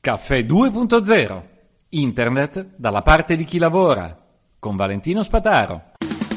Caffè 2.0. Internet dalla parte di chi lavora. Con Valentino Spataro.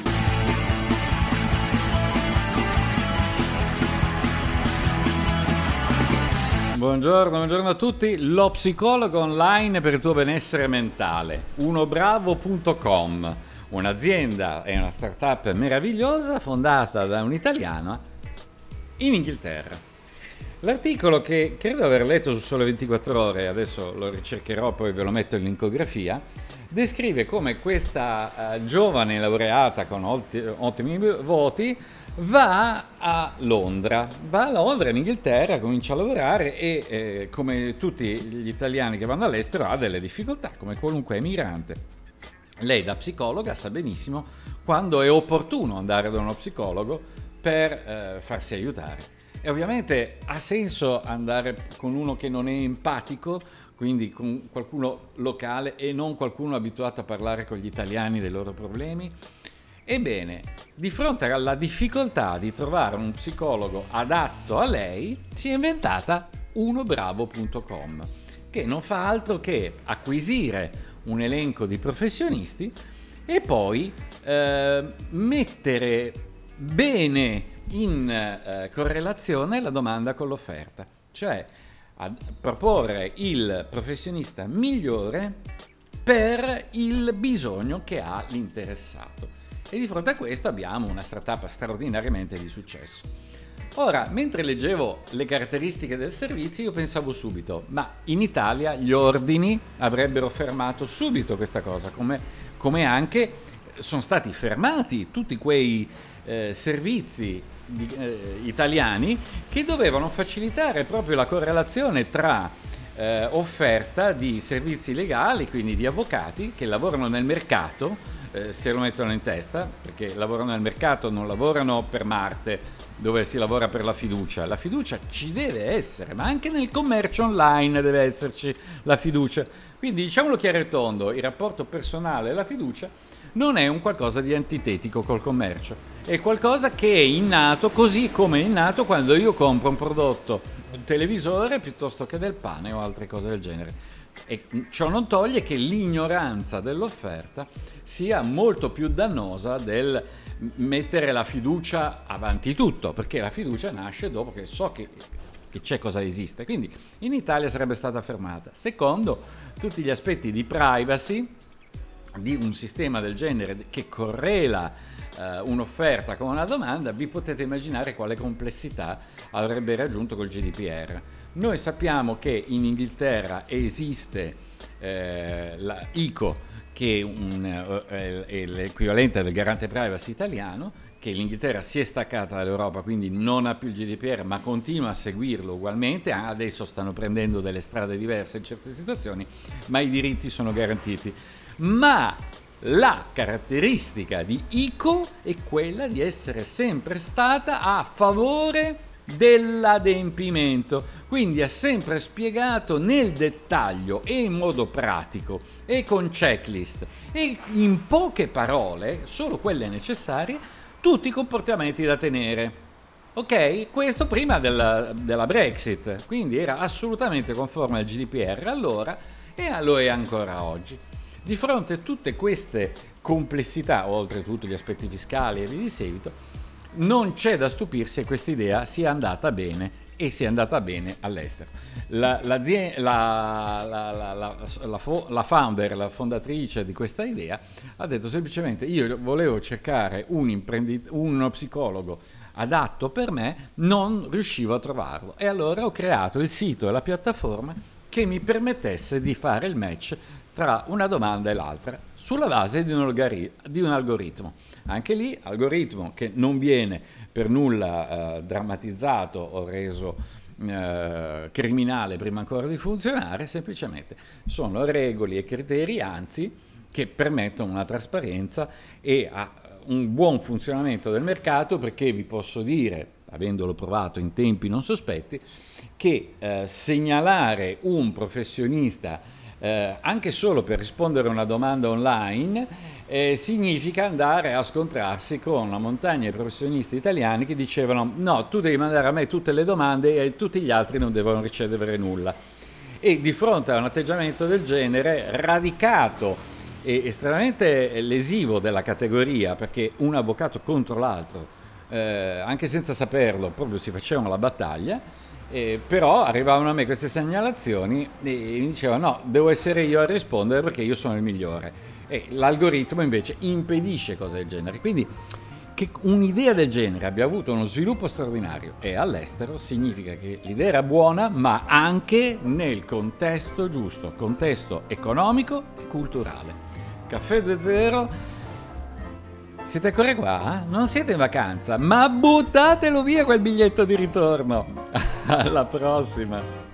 Buongiorno a tutti. Lo psicologo online per il tuo benessere mentale. Unobravo.com. Un'azienda e una startup meravigliosa fondata da un italiano in Inghilterra. L'articolo, che credo aver letto su Sole 24 Ore, adesso lo ricercherò, poi ve lo metto in linkografia, descrive come questa giovane laureata con ottimi voti va a Londra in Inghilterra, comincia a lavorare e come tutti gli italiani che vanno all'estero ha delle difficoltà, come qualunque emigrante. Lei da psicologa sa benissimo quando è opportuno andare da uno psicologo per farsi aiutare. E ovviamente ha senso andare con uno che non è empatico, quindi con qualcuno locale e non qualcuno abituato a parlare con gli italiani dei loro problemi. Ebbene, di fronte alla difficoltà di trovare un psicologo adatto a lei, si è inventata unobravo.com, che non fa altro che acquisire un elenco di professionisti e poi mettere bene in correlazione la domanda con l'offerta, cioè a proporre il professionista migliore per il bisogno che ha l'interessato. E di fronte a questo abbiamo una startup straordinariamente di successo. Ora, mentre leggevo le caratteristiche del servizio, io pensavo subito, ma in Italia gli ordini avrebbero fermato subito questa cosa, come anche sono stati fermati tutti quei servizi italiani che dovevano facilitare proprio la correlazione tra offerta di servizi legali, quindi di avvocati che lavorano nel mercato, se lo mettono in testa, perché lavorano nel mercato, non lavorano per Marte, dove si lavora per la fiducia. La fiducia ci deve essere, ma anche nel commercio online deve esserci la fiducia. Quindi diciamolo chiaro e tondo, il rapporto personale e la fiducia non è un qualcosa di antitetico col commercio, è qualcosa che è innato, così come è innato quando io compro un prodotto, un televisore, piuttosto che del pane o altre cose del genere. E ciò non toglie che l'ignoranza dell'offerta sia molto più dannosa del mettere la fiducia avanti tutto, perché la fiducia nasce dopo che so che c'è cosa esiste. Quindi in Italia sarebbe stata fermata. Secondo, tutti gli aspetti di privacy di un sistema del genere che correla un'offerta con una domanda, vi potete immaginare quale complessità avrebbe raggiunto col GDPR. Noi sappiamo che in Inghilterra esiste la ICO, che è l'equivalente del garante privacy italiano, che l'Inghilterra si è staccata dall'Europa, quindi non ha più il GDPR, ma continua a seguirlo ugualmente. Adesso stanno prendendo delle strade diverse in certe situazioni, ma i diritti sono garantiti. Ma la caratteristica di ICO è quella di essere sempre stata a favore dell'adempimento, quindi ha sempre spiegato nel dettaglio e in modo pratico e con checklist e in poche parole, solo quelle necessarie, tutti i comportamenti da tenere. Ok? Questo prima della Brexit, quindi era assolutamente conforme al GDPR allora e lo è ancora oggi. Di fronte a tutte queste complessità, oltre a tutti gli aspetti fiscali e via di seguito, non c'è da stupirsi se questa idea sia andata bene e sia andata bene all'estero. La founder, la fondatrice di questa idea, ha detto semplicemente: io volevo cercare uno psicologo adatto per me, non riuscivo a trovarlo. E allora ho creato il sito e la piattaforma che mi permettesse di fare il match tra una domanda e l'altra sulla base di un algoritmo. Anche lì, algoritmo che non viene per nulla drammatizzato o reso criminale prima ancora di funzionare, semplicemente sono regole e criteri, anzi, che permettono una trasparenza e un buon funzionamento del mercato, perché vi posso dire, avendolo provato in tempi non sospetti, che segnalare un professionista anche solo per rispondere a una domanda online significa andare a scontrarsi con una montagna di professionisti italiani che dicevano: no, tu devi mandare a me tutte le domande e tutti gli altri non devono ricevere nulla. E di fronte a un atteggiamento del genere, radicato e estremamente lesivo della categoria, perché un avvocato contro l'altro, anche senza saperlo, proprio si facevano la battaglia, però arrivavano a me queste segnalazioni e mi dicevano no, devo essere io a rispondere perché io sono il migliore. E l'algoritmo invece impedisce cose del genere. Quindi che un'idea del genere abbia avuto uno sviluppo straordinario e all'estero significa che l'idea era buona, ma anche nel contesto giusto, contesto economico e culturale. Caffè 2.0, siete ancora qua? Non siete in vacanza, ma buttatelo via quel biglietto di ritorno. Alla prossima!